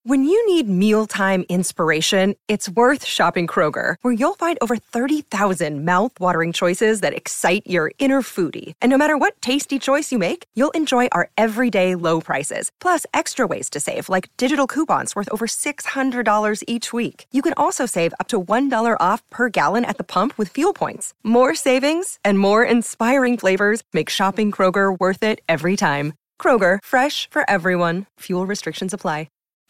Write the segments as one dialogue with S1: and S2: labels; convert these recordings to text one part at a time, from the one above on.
S1: When you need mealtime inspiration, it's worth shopping Kroger, where you'll find over 30,000 mouth-watering choices that excite your inner foodie. And no matter what tasty choice you make, you'll enjoy our everyday low prices, plus extra ways to save, like digital coupons worth over $600 each week. You can also save up to $1 off per gallon at the pump with fuel points. More savings and more inspiring flavors make shopping Kroger worth it every time. Kroger, fresh for everyone. Fuel restrictions apply.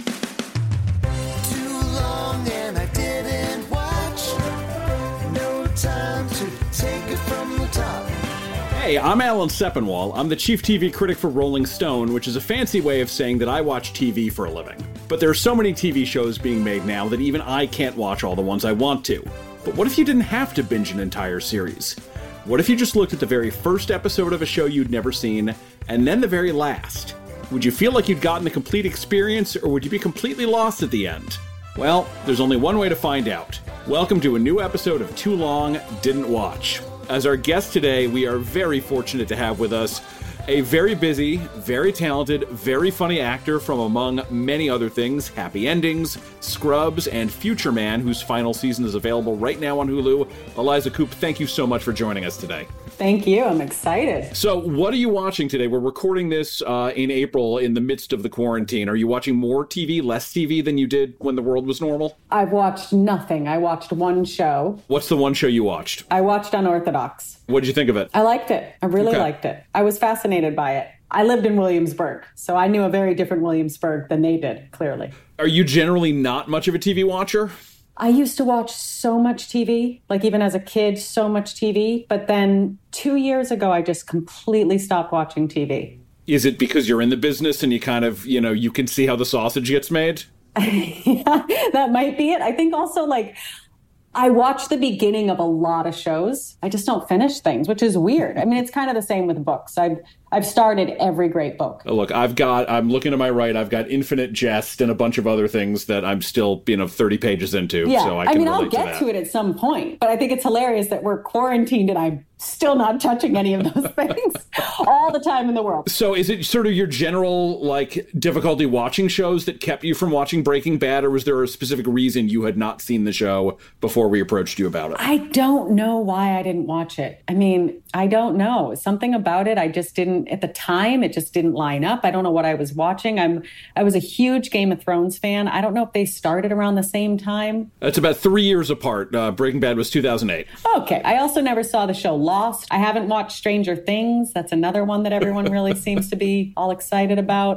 S2: Hey, I'm Alan Sepinwall. I'm the chief TV critic for Rolling Stone, which is a fancy way of saying that I watch TV for a living. But there are so many TV shows being made now that even I can't watch all the ones I want to. But what if you didn't have to binge an entire series? What if you just looked at the very first episode of a show you'd never seen, and then the very last? Would you feel like you'd gotten the complete experience, or would you be completely lost at the end? Well, there's only one way to find out. Welcome to a new episode of Too Long Didn't Watch. As our guest today, we are very fortunate to have with us a very busy, very talented, very funny actor from, among many other things, Happy Endings, Scrubs, and Future Man, whose final season is available right now on Hulu. Eliza Coupe, thank you so much for joining us today.
S3: Thank you. I'm excited.
S2: So what are you watching today? We're recording this in April in the midst of the quarantine. Are you watching more TV, less TV than you did when the world was normal?
S3: I've watched nothing. I watched one show.
S2: What's the one show you watched?
S3: I watched Unorthodox.
S2: What did you think of it?
S3: I liked it. I really liked it. I was fascinated by it. I lived in Williamsburg, so I knew a very different Williamsburg than they did, clearly.
S2: Are you generally not much of a TV watcher?
S3: I used to watch so much TV, like even as a kid, so much TV. But then 2 years ago, I just completely stopped watching TV.
S2: Is it because you're in the business and you kind of, you can see how the sausage gets made?
S3: Yeah, that might be it. I think also I watch the beginning of a lot of shows. I just don't finish things, which is weird. I mean, it's kind of the same with books. I've started every great book.
S2: Look, I'm looking to my right. I've got Infinite Jest and a bunch of other things that I'm still, 30 pages into.
S3: Yeah,
S2: so I mean,
S3: I'll get to it at some point. But I think it's hilarious that we're quarantined and I'm still not touching any of those things all the time in the world.
S2: So is it sort of your general, difficulty watching shows that kept you from watching Breaking Bad, or was there a specific reason you had not seen the show before we approached you about it?
S3: I don't know why I didn't watch it. I mean, I don't know. Something about it, I just didn't, at the time, it just didn't line up. I don't know what I was watching. I was a huge Game of Thrones fan. I don't know if they started around the same time.
S2: It's about 3 years apart. Breaking Bad was 2008.
S3: Okay. I also never saw the show Lost. I haven't watched Stranger Things. That's another one that everyone really seems to be all excited about.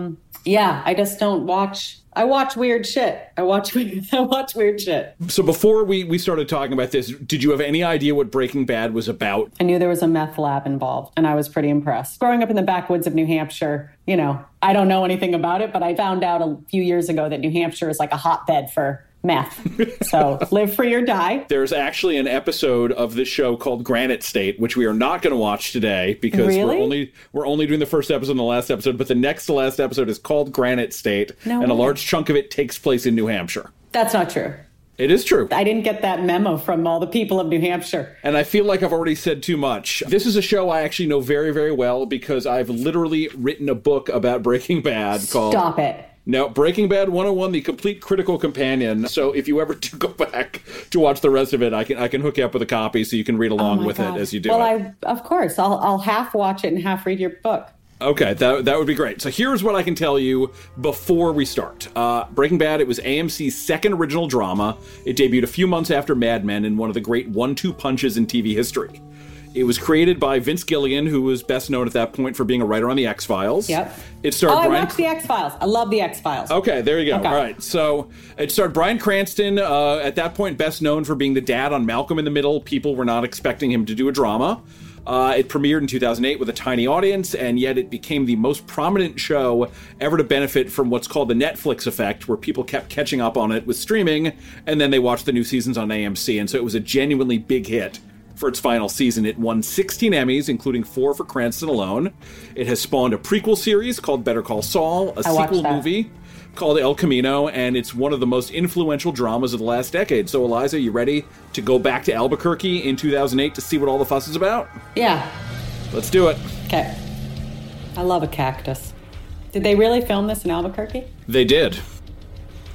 S3: I just don't watch. I watch weird shit. I watch weird shit.
S2: So before we started talking about this, did you have any idea what Breaking Bad was about?
S3: I knew there was a meth lab involved, and I was pretty impressed. Growing up in the backwoods of New Hampshire, I don't know anything about it, but I found out a few years ago that New Hampshire is like a hotbed for meth. So live free or die.
S2: There's actually an episode of this show called Granite State, which we are not going to watch today because we're only doing the first episode and the last episode, but the next to last episode is called Granite State, and a large chunk of it takes place in New Hampshire.
S3: That's not true.
S2: It is true.
S3: I didn't get that memo from all the people of New Hampshire.
S2: And I feel like I've already said too much. This is a show I actually know very, very well because I've literally written a book about Breaking Bad called...
S3: Stop it.
S2: Now, Breaking Bad 101, the complete critical companion. So if you ever do go back to watch the rest of it, I can hook you up with a copy so you can read along with it as you do it.
S3: Well, of course, I'll half watch it and half read your book.
S2: Okay, that would be great. So here's what I can tell you before we start. Breaking Bad, it was AMC's second original drama. It debuted a few months after Mad Men in one of the great 1-2 punches in TV history. It was created by Vince Gilligan, who was best known at that point for being a writer on The X-Files.
S3: Yep.
S2: It starred
S3: I watched The X-Files. I love The X-Files.
S2: Okay, there you go.
S3: Okay.
S2: All right. So it starred Bryan Cranston, at that point best known for being the dad on Malcolm in the Middle. People were not expecting him to do a drama. It premiered in 2008 with a tiny audience, and yet it became the most prominent show ever to benefit from what's called the Netflix effect, where people kept catching up on it with streaming, and then they watched the new seasons on AMC, and so it was a genuinely big hit. For its final season, it won 16 Emmys, including 4 for Cranston alone. It has spawned a prequel series called Better Call Saul, a sequel movie called El Camino, and it's one of the most influential dramas of the last decade. So, Eliza, you ready to go back to Albuquerque in 2008 to see what all the fuss is about?
S3: Yeah.
S2: Let's do it.
S3: Okay. I love a cactus. Did they really film this in Albuquerque?
S2: They did.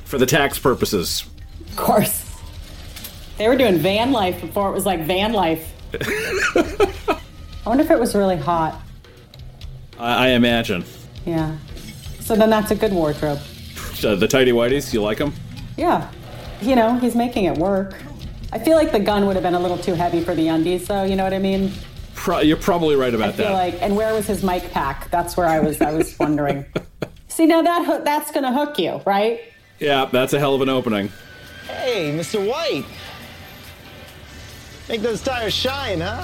S2: For the tax purposes.
S3: Of course. They were doing van life before it was like van life. I wonder if it was really hot.
S2: I imagine.
S3: Yeah. So then that's a good wardrobe.
S2: The tighty whities, you like them?
S3: Yeah. You know, he's making it work. I feel like the gun would have been a little too heavy for the undies, though. You know what I mean?
S2: You're probably right about that.
S3: Like, and where was his mic pack? That's where I was wondering. See, now that's going to hook you, right?
S2: Yeah, that's a hell of an opening.
S4: Hey, Mr. White. Make those tires shine, huh?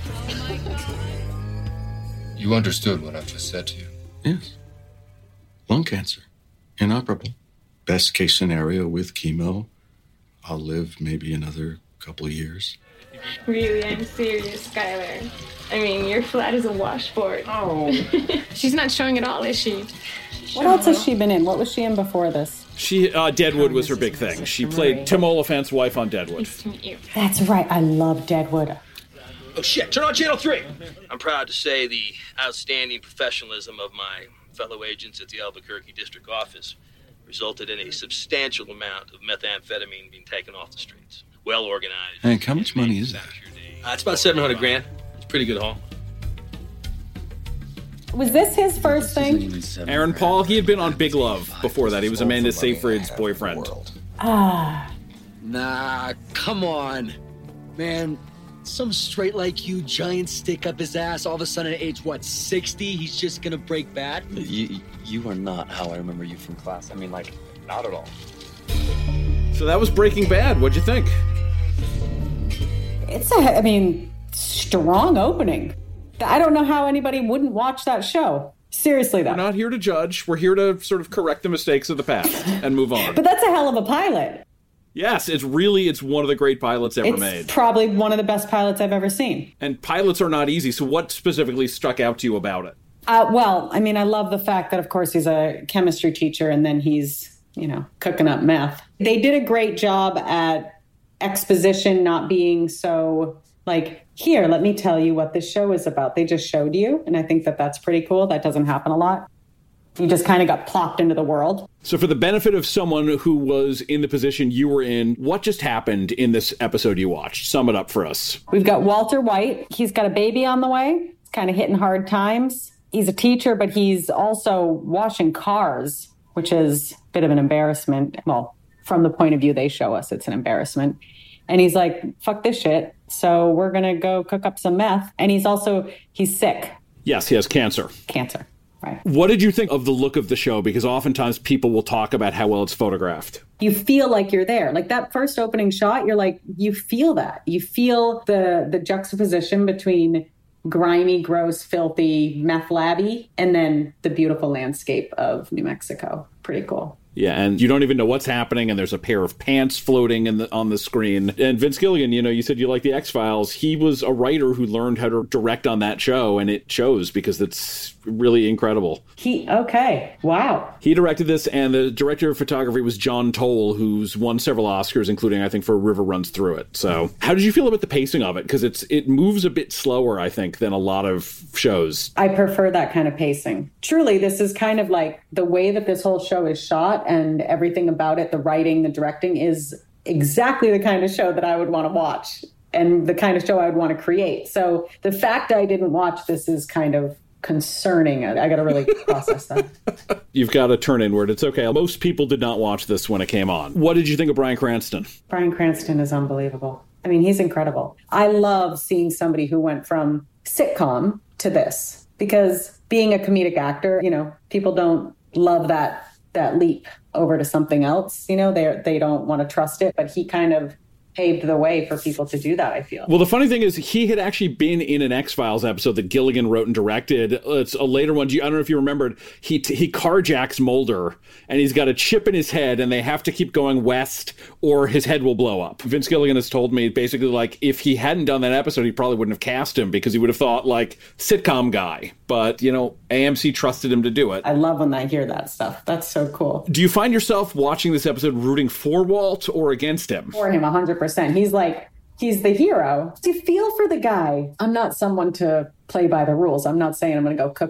S5: You understood what I've just said to you.
S6: Yes. Lung cancer. Inoperable. Best case scenario with chemo, I'll live maybe another couple of years.
S7: Really, I'm serious, Skylar. I mean, your flat is a washboard.
S3: Oh.
S7: She's not showing at all, is she?
S3: What else has she been in? What was she in before this?
S2: She, Deadwood was her big thing. She played Tim Oliphant's wife on Deadwood.
S7: Nice to meet you.
S3: That's right. I love Deadwood.
S8: Oh, shit. Turn on Channel 3. I'm proud to say the outstanding professionalism of my fellow agents at the Albuquerque District Office resulted in a substantial amount of methamphetamine being taken off the streets. Well organized.
S6: Hank, how much money is that?
S8: It's about $700 grand. It's a pretty good haul.
S3: Was this his first thing?
S2: Aaron Paul, he had been on Big Love before that. He was Amanda Seyfried's boyfriend.
S9: Nah, come on. Man, some straight like you, giant stick up his ass, all of a sudden at age, 60? He's just gonna break bad?
S10: You are not how I remember you from class. I mean, like, not at all.
S2: So that was Breaking Bad. What'd you think?
S3: It's strong opening. I don't know how anybody wouldn't watch that show. Seriously, though.
S2: We're not here to judge. We're here to sort of correct the mistakes of the past and move on.
S3: But that's a hell of a pilot.
S2: Yes, it's one of the great pilots ever made.
S3: It's probably one of the best pilots I've ever seen.
S2: And pilots are not easy, so what specifically stuck out to you about it?
S3: I love the fact that, of course, he's a chemistry teacher and then he's, cooking up meth. They did a great job at exposition not being so, here, let me tell you what this show is about. They just showed you, and I think that that's pretty cool. That doesn't happen a lot. You just kind of got plopped into the world.
S2: So for the benefit of someone who was in the position you were in, what just happened in this episode you watched? Sum it up for us.
S3: We've got Walter White. He's got a baby on the way. He's kind of hitting hard times. He's a teacher, but he's also washing cars, which is a bit of an embarrassment. Well, from the point of view they show us, it's an embarrassment. And he's like, fuck this shit. So we're going to go cook up some meth. And he's sick.
S2: Yes, he has cancer.
S3: Cancer. Right.
S2: What did you think of the look of the show? Because oftentimes people will talk about how well it's photographed.
S3: You feel like you're there. Like that first opening shot, you're like, you feel that. You feel the juxtaposition between grimy, gross, filthy, meth labby, and then the beautiful landscape of New Mexico. Pretty cool.
S2: Yeah, and you don't even know what's happening, and there's a pair of pants floating on the screen. And Vince Gilligan, you said you like the X-Files. He was a writer who learned how to direct on that show, and it shows because it's really incredible.
S3: Wow.
S2: He directed this, and the director of photography was John Toll, who's won several Oscars, including, I think, for River Runs Through It. So how did you feel about the pacing of it? Because it moves a bit slower, I think, than a lot of shows.
S3: I prefer that kind of pacing. Truly, this is kind of like the way that this whole show is shot and everything about it, the writing, the directing is exactly the kind of show that I would want to watch and the kind of show I would want to create. So the fact I didn't watch this is kind of concerning. I got to really process that.
S2: You've got to turn inward. It's okay. Most people did not watch this when it came on. What did you think of Bryan Cranston?
S3: Bryan Cranston is unbelievable. I mean, he's incredible. I love seeing somebody who went from sitcom to this because being a comedic actor, people don't love that leap over to something else. They don't want to trust it, but he kind of paved the way for people to do that, I feel.
S2: Well, the funny thing is he had actually been in an X-Files episode that Gilligan wrote and directed. It's a later one. I don't know if you remembered. He carjacks Mulder, and he's got a chip in his head, and they have to keep going west, or his head will blow up. Vince Gilligan has told me, basically, if he hadn't done that episode, he probably wouldn't have cast him, because he would have thought, sitcom guy. But, AMC trusted him to do it.
S3: I love when I hear that stuff. That's so cool.
S2: Do you find yourself watching this episode rooting for Walt or against him?
S3: For him, 100%. He's the hero. You feel for the guy. I'm not someone to play by the rules. I'm not saying I'm going to go cook up a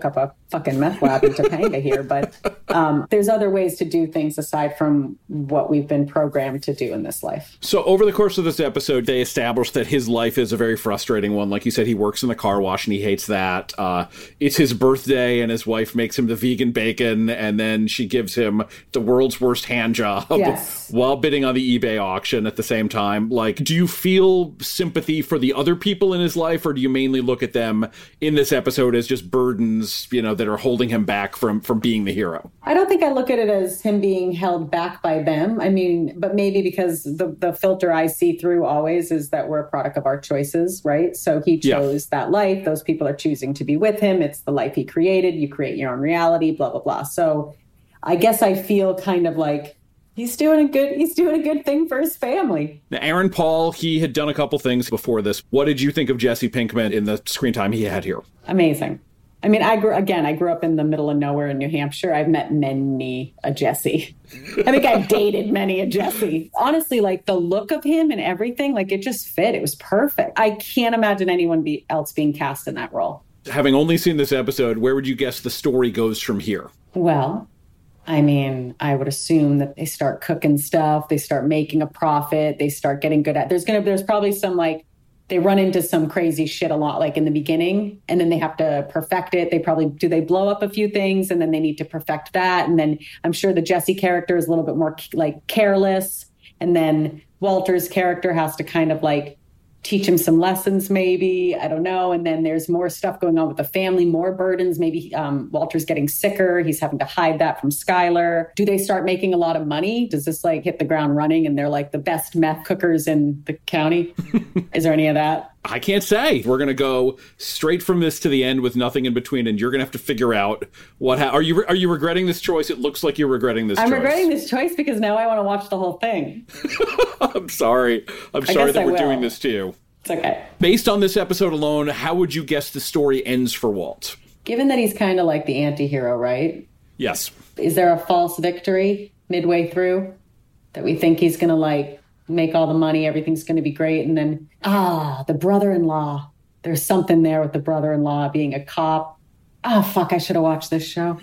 S3: fucking meth lab in Topanga here, but there's other ways to do things aside from what we've been programmed to do in this life.
S2: So over the course of this episode, they established that his life is a very frustrating one. Like you said, he works in the car wash and he hates that. It's his birthday and his wife makes him the vegan bacon, and then she gives him the world's worst hand job while bidding on the eBay auction at the same time. Like, do you feel sympathy for the other people in his life, or do you mainly look at them in this episode as just burdens, that are holding him back from being the hero?
S3: I don't think I look at it as him being held back by them. I mean, but maybe because the filter I see through always is that we're a product of our choices, right? So he chose that life. Those people are choosing to be with him. It's the life he created. You create your own reality, blah, blah, blah. So I guess I feel kind of like he's doing a good thing for his family.
S2: Now, Aaron Paul, he had done a couple things before this. What did you think of Jesse Pinkman in the screen time he had here?
S3: Amazing. I mean, I grew up in the middle of nowhere in New Hampshire. I've met many a Jesse. I think I've dated many a Jesse. Honestly, like the look of him and everything, like it just fit. It was perfect. I can't imagine anyone else being cast in that role.
S2: Having only seen this episode, where would you guess the story goes from here?
S3: Well, I mean, I would assume that they start cooking stuff. They start making a profit. They start getting good at. There's probably some like. They run into some crazy shit a lot, like in the beginning, and then they have to perfect it. They blow up a few things, and then they need to perfect that. And then I'm sure the Jesse character is a little bit more like careless. And then Walter's character has to kind of like teach him some lessons, maybe. I don't know. And then there's more stuff going on with the family, more burdens. Maybe Walter's getting sicker. He's having to hide that from Skylar. Do they start making a lot of money? Does this like hit the ground running and they're like the best meth cookers in the county? Is there any of that?
S2: I can't say. We're going to go straight from this to the end with nothing in between, and you're going to have to figure out what are you regretting this choice? It looks like you're regretting this choice.
S3: I'm regretting this choice because now I want to watch the whole thing.
S2: I'm sorry. I'm sorry that we're doing this to you.
S3: It's okay.
S2: Based on this episode alone, how would you guess the story ends for Walt?
S3: Given that he's kind of like the anti-hero, right?
S2: Yes.
S3: Is there a false victory midway through that we think he's going to like make all the money, everything's going to be great, and then, the brother-in-law. There's something there with the brother-in-law being a cop. Fuck, I should have watched this show.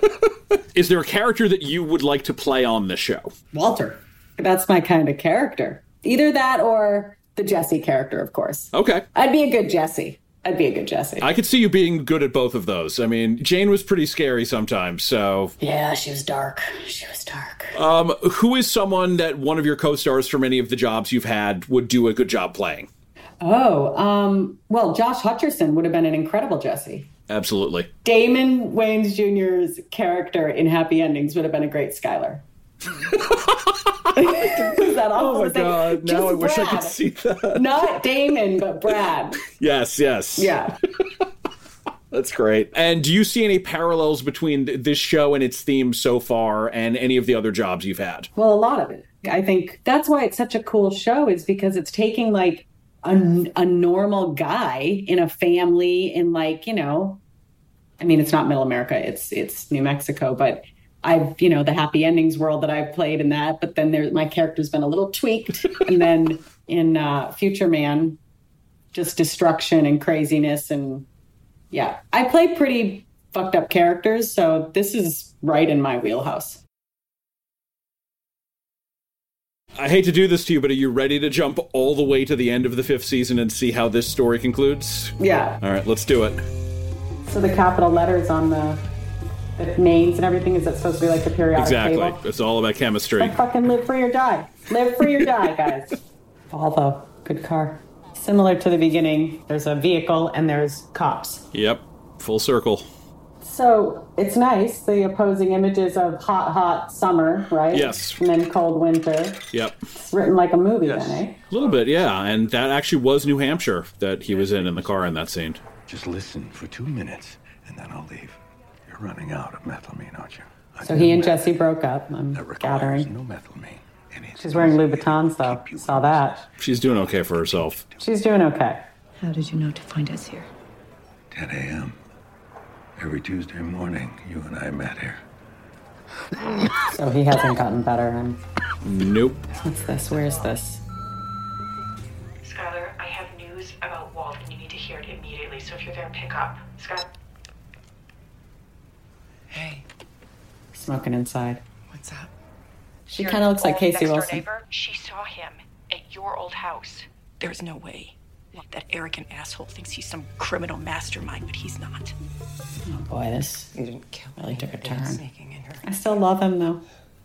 S2: Is there a character that you would like to play on the show?
S3: Walter. That's my kind of character. Either that or the Jesse character, of course.
S2: Okay.
S3: I'd be a good Jesse. I could
S2: see you being good at both of those. I mean, Jane was pretty scary sometimes, so...
S3: Yeah, she was dark.
S2: Who is someone that one of your co-stars from any of the jobs you've had would do a good job playing?
S3: Well, Josh Hutcherson would have been an incredible Jesse.
S2: Absolutely.
S3: Damon Wayans Jr.'s character in Happy Endings would have been a great Skylar. Is that awful?
S2: Oh my God! Now I wish I could see that.
S3: Not Damon, but Brad.
S2: Yes.
S3: Yeah.
S2: That's great. And do you see any parallels between this show and its theme so far and any of the other jobs you've had?
S3: Well, a lot of it. I think that's why it's such a cool show, is because it's taking like a normal guy in a family in like, I mean, it's not Middle America, it's New Mexico, but I've, the Happy Endings world that I've played in that, but then my character's been a little tweaked. And then in Future Man, just destruction and craziness. And yeah, I play pretty fucked up characters. So this is right in my wheelhouse.
S2: I hate to do this to you, but are you ready to jump all the way to the end of the 5th season and see how this story concludes?
S3: Yeah.
S2: All right, let's do it.
S3: So the capital letters on the names and everything, is that supposed to be like the periodic table?
S2: Exactly. It's all about chemistry.
S3: Like fucking live free or die. Live free or die, guys. Volvo, good car. Similar to the beginning, there's a vehicle and there's cops.
S2: Yep, full circle.
S3: So it's nice, the opposing images of hot summer, right?
S2: Yes.
S3: And then cold winter.
S2: Yep.
S3: It's written like a movie then, eh?
S2: A little bit, yeah. And that actually was New Hampshire that he was in the car in that scene.
S6: Just listen for 2 minutes and then I'll leave. You're running out of methylamine, aren't you?
S3: So he and Jesse broke up, I'm gathering.
S6: No methylamine.
S3: She's wearing Louboutins, though. Saw that.
S2: She's doing okay for herself.
S3: She's doing okay.
S11: How did you know to find us here?
S6: 10 a.m. Every Tuesday morning, you and I met here.
S3: So he hasn't gotten better.
S2: Nope.
S3: What's this? Where's this?
S11: Skylar, I have news about Walt, and you need to hear it immediately. So if you're there, pick up. Scott?
S3: smoking inside.
S12: What's up?
S3: She kind of looks like Casey Wilson.
S13: Neighbor, she saw him at your old house.
S12: There's no way. That arrogant asshole thinks he's some criminal mastermind, but he's not.
S3: Oh boy, this
S12: You didn't kill
S3: really took a turn.
S12: Sneaking in her.
S3: I still love him though.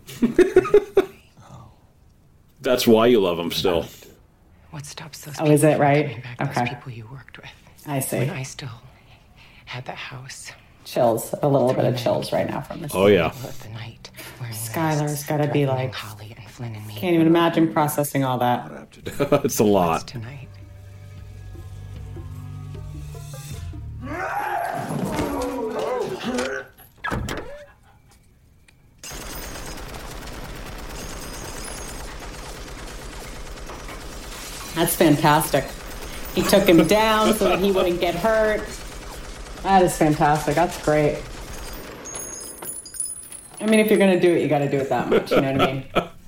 S2: That's why you love him still.
S12: What stops those
S3: Oh, is it right?
S12: coming back,
S3: Okay.
S12: Those people you worked with.
S3: I see.
S12: When I still had the house.
S3: Chills, a little bit of chills right now from this.
S2: Oh, yeah.
S12: The night,
S3: Skylar's got to be like,
S12: Holly and Flynn and me.
S3: can't even imagine processing all that.
S2: It's a lot.
S12: Tonight.
S3: That's fantastic. He took him down so that he wouldn't get hurt. That is fantastic. That's great. I mean, if you're going to do it, you got to do it that much. You know what I mean?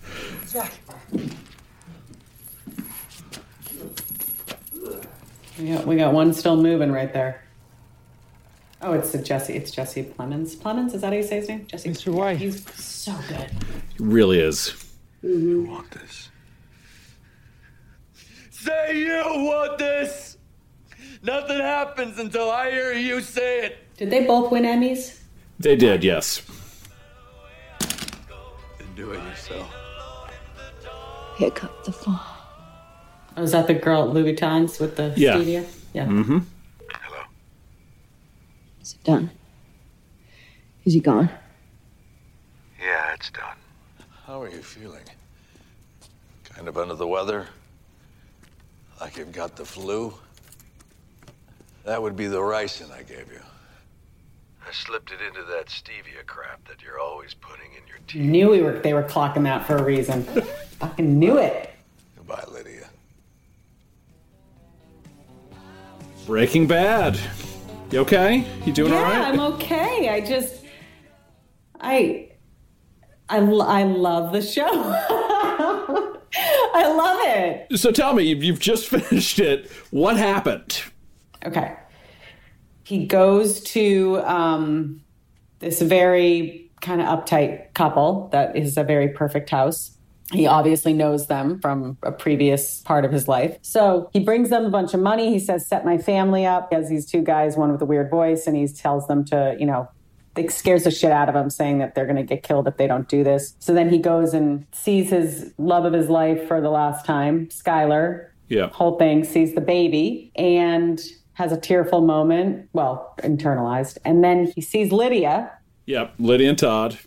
S3: We got one still moving right there. Oh, it's Jesse. It's Jesse Plemons. Plemons, is that how you say his name? Jesse.
S14: Mr. White.
S3: He's so good.
S2: He really is.
S6: You want this?
S9: Say you want this! Nothing happens until I hear you say it.
S3: Did they both win Emmys?
S2: They did, yes.
S6: Then do it yourself.
S11: Pick up the phone.
S3: Oh, is that the girl at Louis Vuitton's with the
S2: Yeah.
S3: studio? Yeah.
S2: Mm-hmm.
S6: Hello.
S11: Is it done? Is he gone?
S6: Yeah, it's done. How are you feeling? Kind of under the weather? Like you've got the flu? That would be the ricin I gave you. I slipped it into that stevia crap that you're always putting in your tea.
S3: Knew they were clocking that for a reason. Fucking knew it.
S6: Goodbye, Lydia.
S2: Breaking Bad. You okay? You doing all right?
S3: Yeah, I'm okay. I love the show. I love it.
S2: So tell me, you've just finished it. What happened?
S3: Okay. He goes to this very kind of uptight couple that is a very perfect house. He obviously knows them from a previous part of his life. So he brings them a bunch of money. He says, set my family up. He has these two guys, one with a weird voice, and he tells them to, it scares the shit out of them, saying that they're going to get killed if they don't do this. So then he goes and sees his love of his life for the last time, Skylar.
S2: Yeah.
S3: Whole thing, sees the baby and has a tearful moment, well, internalized. And then he sees Lydia.
S2: Yep, Lydia and Todd.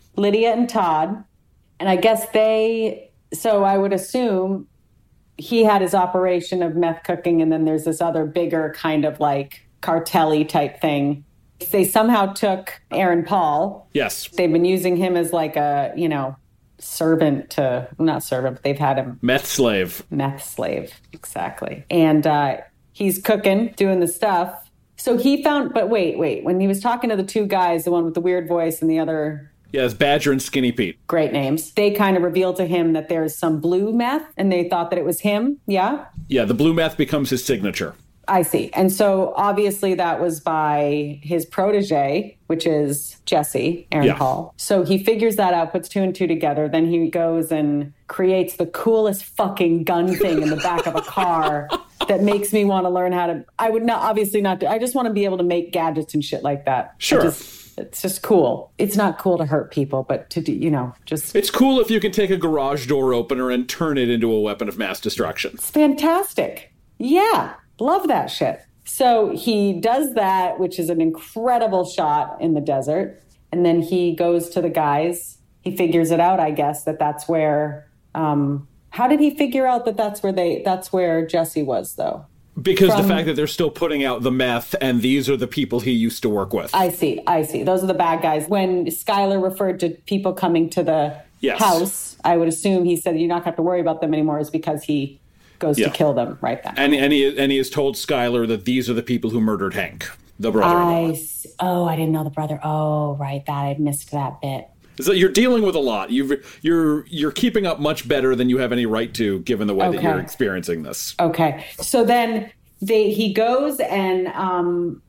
S3: And I guess so I would assume he had his operation of meth cooking, and then there's this other bigger kind of like cartel-y type thing. They somehow took Aaron Paul.
S2: Yes.
S3: They've been using him as like a, servant to, not servant, but they've had him.
S2: Meth slave,
S3: exactly. And he's cooking, doing the stuff. So he found, but wait, when he was talking to the two guys, the one with the weird voice and the other...
S2: Yeah, it's Badger and Skinny Pete.
S3: Great names. They kind of revealed to him that there's some blue meth, and they thought that it was him, yeah?
S2: Yeah, the blue meth becomes his signature.
S3: I see. And so obviously that was by his protege, which is Jesse, Aaron Paul. So he figures that out, puts two and two together. Then he goes and creates the coolest fucking gun thing in the back of a car that makes me want to learn how to... I would not, obviously not do... I just want to be able to make gadgets and shit like that.
S2: Sure.
S3: It's just cool. It's not cool to hurt people, but to do, just...
S2: It's cool if you can take a garage door opener and turn it into a weapon of mass destruction.
S3: It's fantastic. Yeah. Love that shit. So he does that, which is an incredible shot in the desert. And then he goes to the guys. He figures it out, I guess, that's where... how did he figure out that's where Jesse was, though?
S2: Because the fact that they're still putting out the meth, and these are the people he used to work with.
S3: I see. Those are the bad guys. When Skylar referred to people coming to the house, I would assume he said, you're not going to have to worry about them anymore, is because he goes to kill them right then.
S2: And he has told Skylar that these are the people who murdered Hank, the brother-in-law.
S3: I didn't know the brother. Oh, right. I missed that bit.
S2: So you're dealing with a lot. You're keeping up much better than you have any right to, given the way that you're experiencing this.
S3: Okay. So then he goes and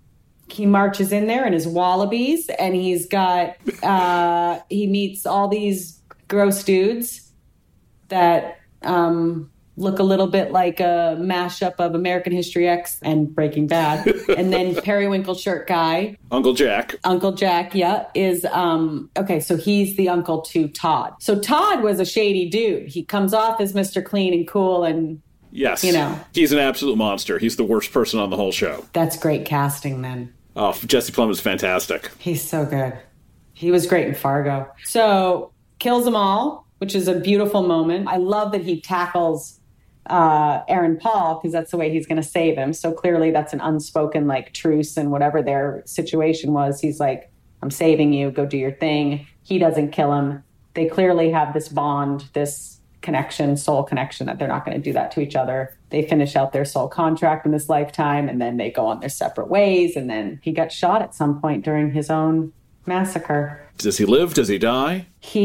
S3: he marches in there in his wallabies, and he's got, he meets all these gross dudes that look a little bit like a mashup of American History X and Breaking Bad. And then Periwinkle shirt guy.
S2: Uncle Jack, yeah, is, okay, so he's the uncle to Todd. So Todd was a shady dude. He comes off as Mr. Clean and cool and,
S14: yes, he's an absolute monster. He's the worst person on the whole show.
S3: That's great casting then.
S14: Oh, Jesse Plum is fantastic.
S3: He's so good. He was great in Fargo. So kills them all, which is a beautiful moment. I love that he tackles Aaron Paul, because that's the way he's going to save him. So clearly that's an unspoken like truce, and whatever their situation was, he's like, I'm saving you, go do your thing. He doesn't kill him. They clearly have this bond, this connection, soul connection, that they're not going to do that to each other. They finish out their soul contract in this lifetime, and then they go on their separate ways. And then he got shot at some point during his own massacre.
S14: Does he live? Does he die?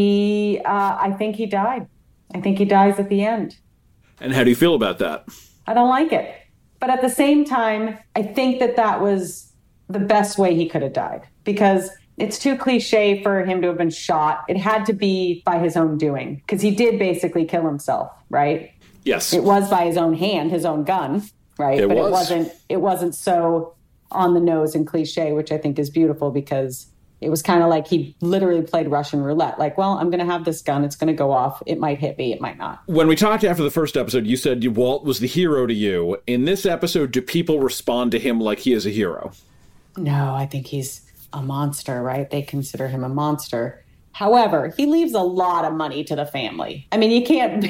S3: I think he died. I think he dies at the end.
S14: And how do you feel about that?
S3: I don't like it. But at the same time, I think that was the best way he could have died, because it's too cliche for him to have been shot. It had to be by his own doing, because he did basically kill himself, right?
S14: Yes.
S3: It was by his own hand, his own gun, right? But it wasn't so on the nose and cliche, which I think is beautiful, because it was kind of like he literally played Russian roulette. Like, well, I'm going to have this gun. It's going to go off. It might hit me. It might not.
S14: When we talked after the first episode, you said Walt was the hero to you. In this episode, do people respond to him like he is a hero?
S3: No, I think he's a monster, right? They consider him a monster. However, he leaves a lot of money to the family. I mean, you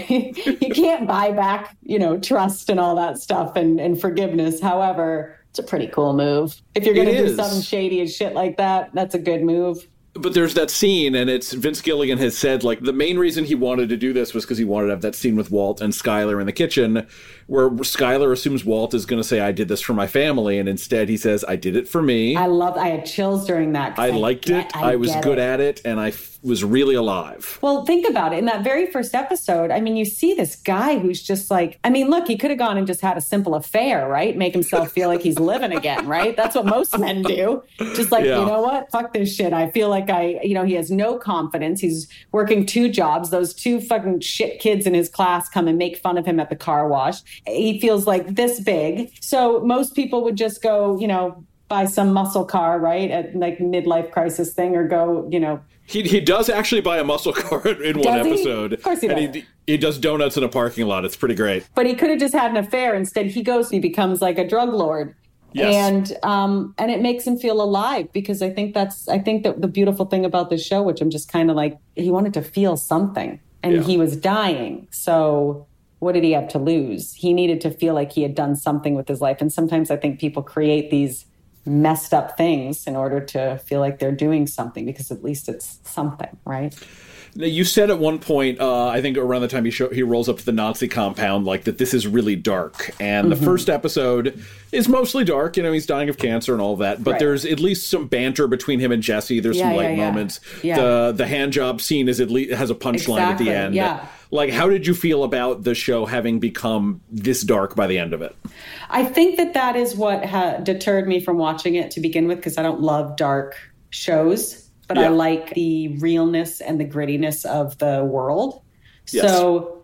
S3: can't buy back, trust and all that stuff and forgiveness. However, it's a pretty cool move. If you're going to do something shady and shit like that, that's a good move.
S14: But there's that scene, and it's Vince Gilligan has said, like, the main reason he wanted to do this was because he wanted to have that scene with Walt and Skyler in the kitchen, where Skyler assumes Walt is going to say, I did this for my family, and instead he says, I did it for me.
S3: I had chills during that.
S14: I liked it. I was good at it, and I was really alive.
S3: Well, think about it. In that very first episode, I mean, you see this guy who's just like, I mean, look, he could have gone and just had a simple affair, right? Make himself feel like he's living again, right? That's what most men do. Just like, you know what? Fuck this shit. I feel like he has no confidence. He's working 2 jobs. Those 2 fucking shit kids in his class come and make fun of him at the car wash. He feels like this big. So most people would just go, buy some muscle car, right? At like midlife crisis thing, or go,
S14: He does actually buy a muscle car in one episode.
S3: Of course he does.
S14: And he does donuts in a parking lot. It's pretty great.
S3: But he could have just had an affair. Instead, he becomes like a drug lord. Yes. And it makes him feel alive, because I think that the beautiful thing about this show, which I'm just kind of like, he wanted to feel something, and he was dying. So what did he have to lose? He needed to feel like he had done something with his life. And sometimes I think people create these messed up things in order to feel like they're doing something, because at least it's something, right?
S14: Now, you said at one point, I think around the time he rolls up to the Nazi compound, like that this is really dark. And the first episode is mostly dark. He's dying of cancer and all that. But there's at least some banter between him and Jesse. There's some light moments. Yeah. The hand job scene is at least has a punchline at the end.
S3: Yeah.
S14: Like, how did you feel about the show having become this dark by the end of it?
S3: I think that is what deterred me from watching it to begin with, because I don't love dark shows. But I like the realness and the grittiness of the world. Yes. So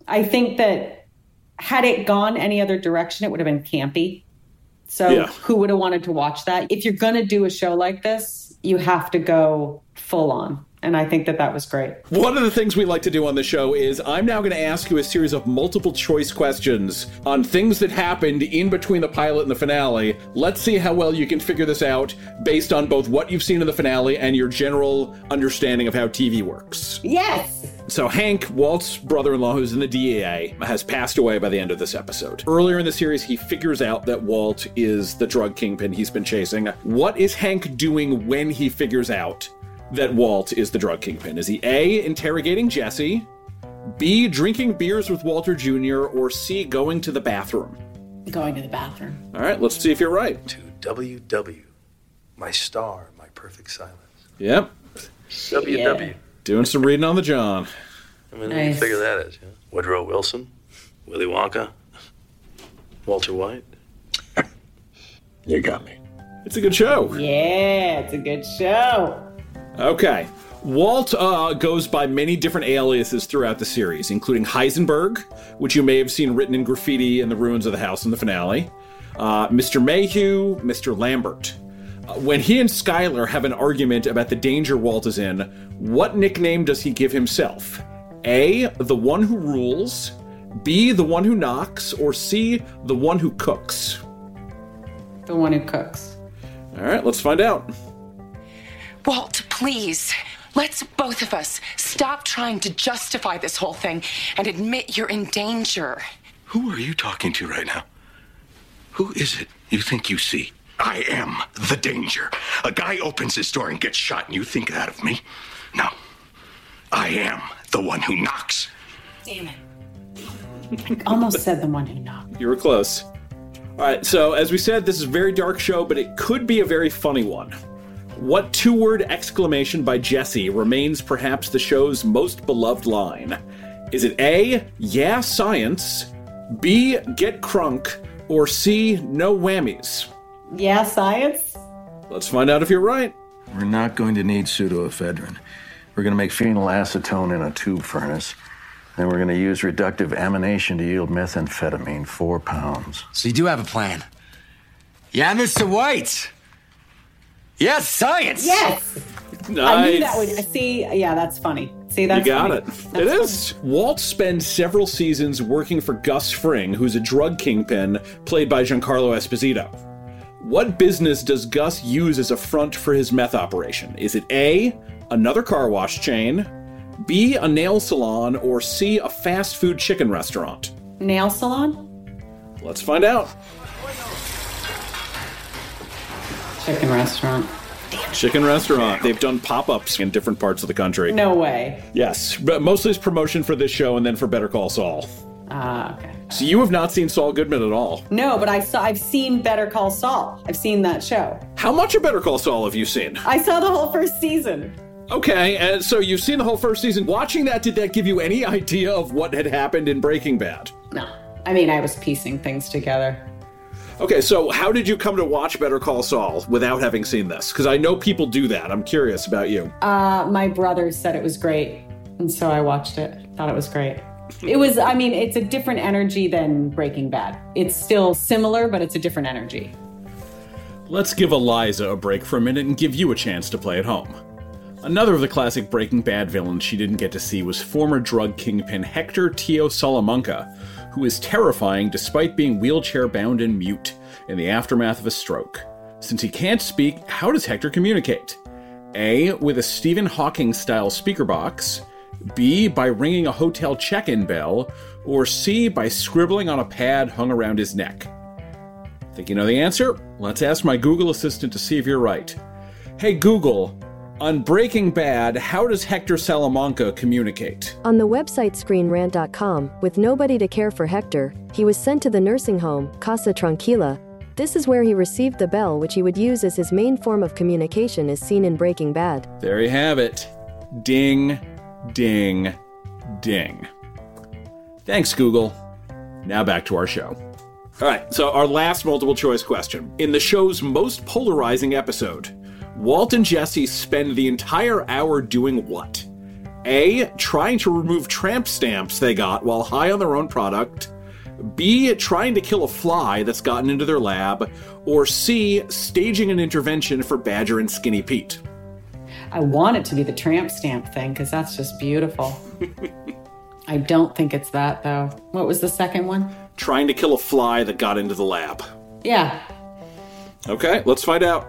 S3: I think that had it gone any other direction, it would have been campy. So who would have wanted to watch that? If you're going to do a show like this, you have to go full on. And I think that was great.
S14: One of the things we like to do on the show is I'm now going to ask you a series of multiple choice questions on things that happened in between the pilot and the finale. Let's see how well you can figure this out based on both what you've seen in the finale and your general understanding of how TV works.
S3: Yes!
S14: So Hank, Walt's brother-in-law, who's in the DEA, has passed away by the end of this episode. Earlier in the series, he figures out that Walt is the drug kingpin he's been chasing. What is Hank doing when he figures out that Walt is the drug kingpin? Is he A, interrogating Jesse, B, drinking beers with Walter Jr., or C, going to the bathroom?
S3: Going to the bathroom.
S14: All right, let's see if you're right.
S6: To WW, my star, my perfect silence.
S14: Yep.
S6: WW.
S14: Yeah. Doing some reading on the John.
S6: I mean, nice. You figure that is, Woodrow Wilson, Willy Wonka, Walter White.
S15: You got me.
S2: It's a good show.
S3: Yeah, it's a good show.
S2: Okay. Walt goes by many different aliases throughout the series, including Heisenberg, which you may have seen written in graffiti in the ruins of the house in the finale, Mr. Mayhew, Mr. Lambert. When he and Skyler have an argument about the danger Walt is in, what nickname does he give himself? A, the one who rules, B, the one who knocks, or C, the one who cooks?
S3: The one who cooks.
S2: All right, let's find out.
S13: Walt, please. Let's both of us stop trying to justify this whole thing and admit you're in danger.
S15: Who are you talking to right now? Who is it you think you see? I am the danger. A guy opens his door and gets shot, and you think that of me? No. I am the one who knocks.
S13: Damn it.
S3: I almost said the one who knocked.
S2: You were close. All right, so as we said, this is a very dark show, but it could be a very funny one. What two-word exclamation by Jesse remains perhaps the show's most beloved line? Is it A, yeah, science, B, get crunk, or C, no whammies?
S3: Yeah, science?
S2: Let's find out if you're right.
S6: We're not going to need pseudoephedrine. We're going to make phenylacetone in a tube furnace. Then we're going to use reductive amination to yield methamphetamine, 4 pounds.
S9: So you do have a plan? Yeah, Mr. White! Yes, science!
S3: Yes!
S2: Nice.
S3: I knew that would... See, yeah, that's funny. See, that's
S2: You got
S3: funny.
S2: it.
S3: That's
S2: It is. Walt spends several seasons working for Gus Fring, who's a drug kingpin played by Giancarlo Esposito. What business does Gus use as a front for his meth operation? Is it A, another car wash chain, B, a nail salon, or C, a fast food chicken restaurant?
S3: Nail salon?
S2: Let's find out.
S3: Chicken restaurant.
S2: Chicken restaurant. They've done pop-ups in different parts of the country.
S3: No way.
S2: Yes, but mostly it's promotion for this show and then for Better Call Saul.
S3: Okay.
S2: So you have not seen Saul Goodman at all?
S3: No, but I've seen Better Call Saul. I've seen that show.
S2: How much of Better Call Saul have you seen?
S3: I saw the whole first season.
S2: Okay, and so you've seen the whole first season. Watching that, did that give you any idea of what had happened in Breaking Bad?
S3: No. I mean, I was piecing things together.
S2: Okay, so how did you come to watch Better Call Saul without having seen this? Because I know people do that. I'm curious about you.
S3: My brother said it was great, and so I watched it. Thought it was great. It was, I mean, it's a different energy than Breaking Bad. It's still similar, but it's a different energy.
S2: Let's give Eliza a break for a minute and give you a chance to play at home. Another of the classic Breaking Bad villains she didn't get to see was former drug kingpin Hector Tio Salamanca, who is terrifying despite being wheelchair-bound and mute in the aftermath of a stroke. Since he can't speak, how does Hector communicate? A, with a Stephen Hawking-style speaker box, B, by ringing a hotel check-in bell, or C, by scribbling on a pad hung around his neck? Think you know the answer? Let's ask my Google Assistant to see if you're right. Hey Google, on Breaking Bad, how does Hector Salamanca communicate?
S16: On the website ScreenRant.com, with nobody to care for Hector, he was sent to the nursing home, Casa Tranquila. This is where he received the bell, which he would use as his main form of communication as seen in Breaking Bad.
S2: There you have it. Ding, ding, ding. Thanks, Google. Now back to our show. All right, so our last multiple choice question. In the show's most polarizing episode, Walt and Jesse spend the entire hour doing what? A, trying to remove tramp stamps they got while high on their own product, B, trying to kill a fly that's gotten into their lab, or C, staging an intervention for Badger and Skinny Pete.
S3: I want it to be the tramp stamp thing, because that's just beautiful. I don't think it's that, though. What was the second one?
S2: Trying to kill a fly that got into the lab.
S3: Yeah.
S2: Okay, let's find out.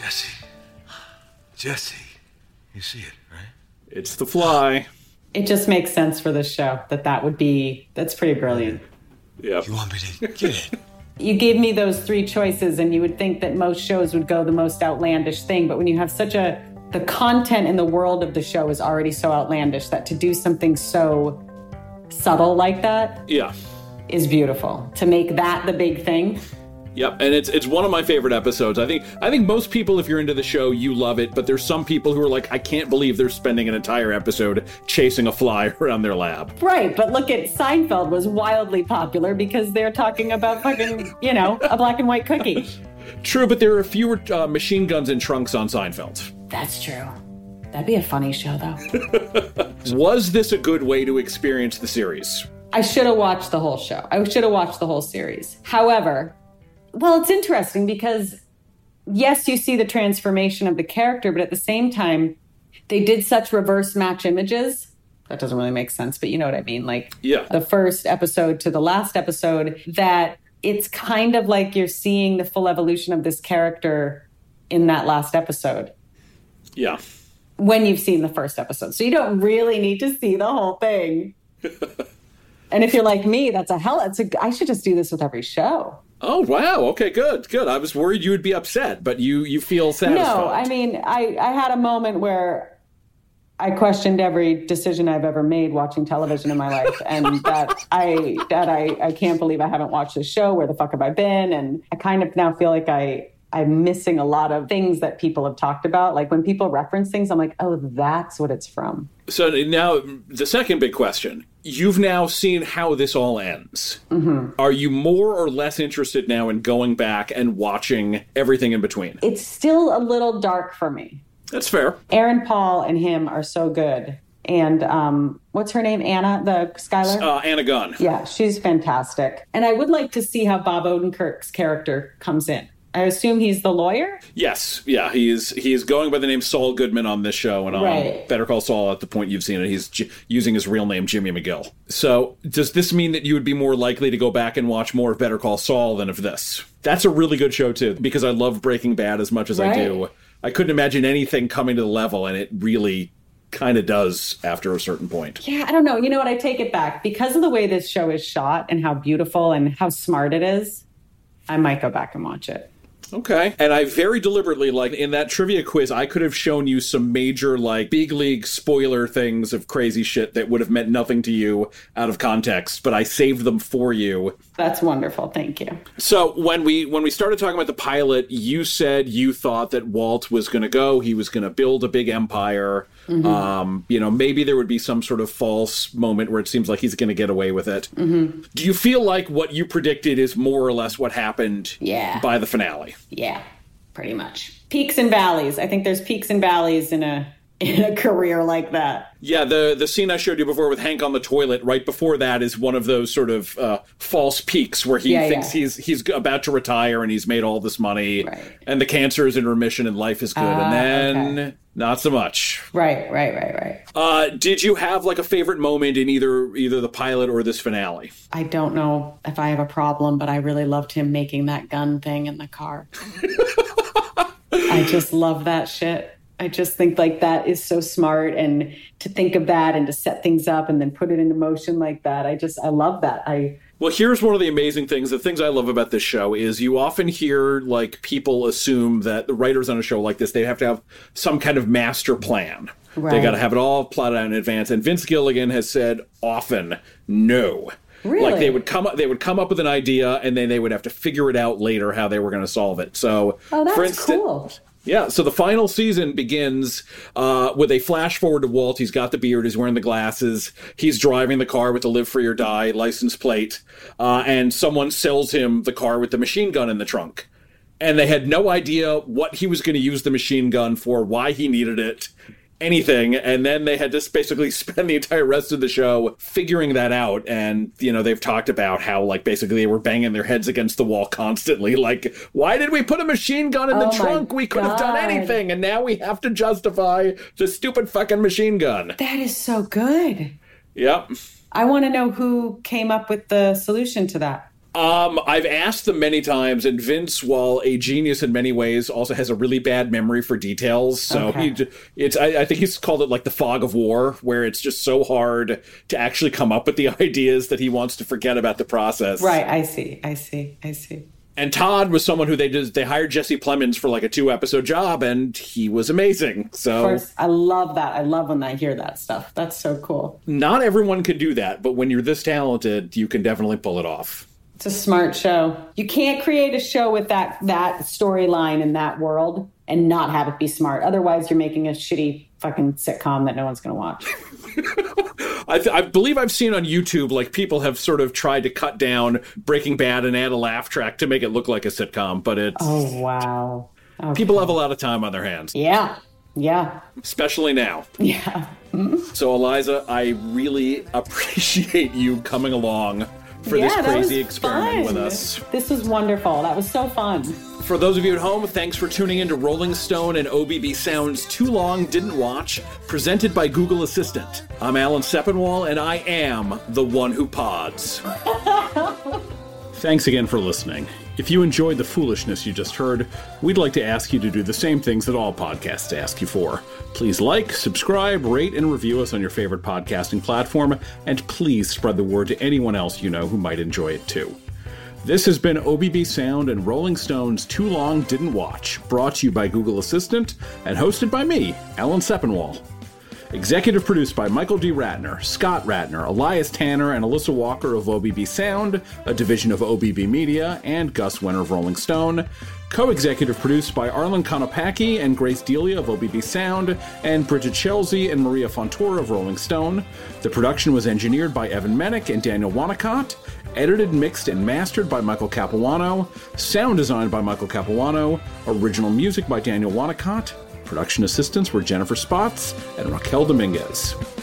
S15: Jesse, you see it, right?
S2: It's the fly.
S3: It just makes sense for this show that's pretty brilliant.
S2: Yeah.
S15: You want me to get it?
S3: You gave me those three choices, and you would think that most shows would go the most outlandish thing, but when you have the content in the world of the show is already so outlandish that to do something so subtle like that is beautiful. To make that the big thing.
S2: Yep, and it's one of my favorite episodes. I think most people, if you're into the show, you love it, but there's some people who are like, I can't believe they're spending an entire episode chasing a fly around their lab.
S3: Right, but look at Seinfeld was wildly popular because they're talking about fucking, a black and white cookie.
S14: True, but there are fewer machine guns and trunks on Seinfeld.
S3: That's true. That'd be a funny show, though.
S14: Was this a good way to experience the series?
S3: I should have watched the whole show. I should have watched the whole series. However, well, it's interesting because, yes, you see the transformation of the character, but at the same time, they did such reverse match images. That doesn't really make sense, but you know what I mean? Like the first episode to the last episode, that it's kind of like you're seeing the full evolution of this character in that last episode.
S14: Yeah.
S3: When you've seen the first episode. So you don't really need to see the whole thing. And if you're like me, I should just do this with every show.
S14: Oh, wow. Okay, good. I was worried you would be upset, but you feel satisfied.
S3: No, I mean, I had a moment where I questioned every decision I've ever made watching television in my life, and that I can't believe I haven't watched this show. Where the fuck have I been? And I kind of now feel like I'm missing a lot of things that people have talked about. Like when people reference things, I'm like, oh, that's what it's from.
S14: So now the second big question. You've now seen how this all ends.
S3: Mm-hmm.
S14: Are you more or less interested now in going back and watching everything in between?
S3: It's still a little dark for me.
S14: That's fair.
S3: Aaron Paul and him are so good. And what's her name? Anna, the Skylar?
S14: Anna Gunn.
S3: Yeah, she's fantastic. And I would like to see how Bob Odenkirk's character comes in. I assume he's the lawyer?
S14: Yes. Yeah, he is going by the name Saul Goodman on this show, and on Better Call Saul, at the point you've seen it, he's using his real name, Jimmy McGill. So does this mean that you would be more likely to go back and watch more of Better Call Saul than of this? That's a really good show, too, because I love Breaking Bad as much as I do. I couldn't imagine anything coming to the level, and it really kind of does after a certain point.
S3: Yeah, I don't know. You know what? I take it back. Because of the way this show is shot and how beautiful and how smart it is, I might go back and watch it.
S14: Okay. And I very deliberately, like, in that trivia quiz, I could have shown you some major, like, big league spoiler things of crazy shit that would have meant nothing to you out of context, but I saved them for you.
S3: That's wonderful. Thank you.
S14: So when we started talking about the pilot, you said you thought that Walt was going to go. He was going to build a big empire. Mm-hmm. Maybe there would be some sort of false moment where it seems like he's going to get away with it.
S3: Mm-hmm.
S14: Do you feel like what you predicted is more or less what happened by the finale?
S3: Yeah, pretty much. Peaks and valleys. I think there's peaks and valleys in a career like that.
S14: Yeah, the scene I showed you before with Hank on the toilet, right before that is one of those sort of false peaks where he thinks he's about to retire and he's made all this money and the cancer is in remission and life is good. And then not so much.
S3: Right.
S14: Did you have like a favorite moment in either the pilot or this finale?
S3: I don't know if I have a problem, but I really loved him making that gun thing in the car. I just love that shit. I just think like that is so smart, and to think of that and to set things up and then put it into motion like that. I love that.
S14: Well, here's one of the amazing things. The things I love about this show is you often hear like people assume that the writers on a show like this, they have to have some kind of master plan. Right. They got to have it all plotted out in advance. And Vince Gilligan has said often, no.
S3: Really?
S14: Like they would come up with an idea and then they would have to figure it out later how they were going to solve it. So, for instance,
S3: cool.
S14: Yeah, so the final season begins with a flash forward to Walt. He's got the beard, he's wearing the glasses, he's driving the car with the Live Free or Die license plate, and someone sells him the car with the machine gun in the trunk. And they had no idea what he was going to use the machine gun for, why he needed it, anything. And then they had to basically spend the entire rest of the show figuring that out. And, they've talked about how, like, basically they were banging their heads against the wall constantly. Like, why did we put a machine gun in the trunk? We could have done anything. And now we have to justify the stupid fucking machine gun.
S3: That is so good.
S14: Yep.
S3: I want to know who came up with the solution to that.
S14: I've asked them many times, and Vince, while a genius in many ways, also has a really bad memory for details. So I think he's called it like the fog of war, where it's just so hard to actually come up with the ideas that he wants to forget about the process.
S3: Right, I see.
S14: And Todd was someone who they hired Jesse Plemons for like a 2-episode job, and he was amazing. So
S3: of course, I love that. I love when I hear that stuff. That's so cool.
S14: Not everyone can do that, but when you're this talented, you can definitely pull it off.
S3: It's a smart show. You can't create a show with that storyline in that world and not have it be smart. Otherwise, you're making a shitty fucking sitcom that no one's going to watch.
S14: I believe I've seen on YouTube, like, people have sort of tried to cut down Breaking Bad and add a laugh track to make it look like a sitcom, but it's...
S3: Oh, wow. Okay.
S14: People have a lot of time on their hands.
S3: Yeah. Yeah.
S14: Especially now.
S3: Yeah.
S14: So, Eliza, I really appreciate you coming along for this crazy experiment with us.
S3: This was wonderful. That was so fun.
S14: For those of you at home, thanks for tuning in to Rolling Stone and OBB Sound's Too Long Didn't Watch, presented by Google Assistant. I'm Alan Sepinwall, and I am the one who pods. Thanks again for listening. If you enjoyed the foolishness you just heard, we'd like to ask you to do the same things that all podcasts ask you for. Please like, subscribe, rate, and review us on your favorite podcasting platform, and please spread the word to anyone else you know who might enjoy it too. This has been OBB Sound and Rolling Stone's Too Long Didn't Watch, brought to you by Google Assistant and hosted by me, Alan Sepinwall. Executive produced by Michael D. Ratner, Scott Ratner, Elias Tanner, and Alyssa Walker of OBB Sound, a division of OBB Media, and Gus Wenner of Rolling Stone. Co-executive produced by Arlen Konopacki and Grace Delia of OBB Sound, and Bridget Chelsea and Maria Fontoura of Rolling Stone. The production was engineered by Evan Menick and Daniel Wanacott, edited, mixed, and mastered by Michael Capuano, sound designed by Michael Capuano, original music by Daniel Wanacott. Production assistants were Jennifer Spotts and Raquel Dominguez.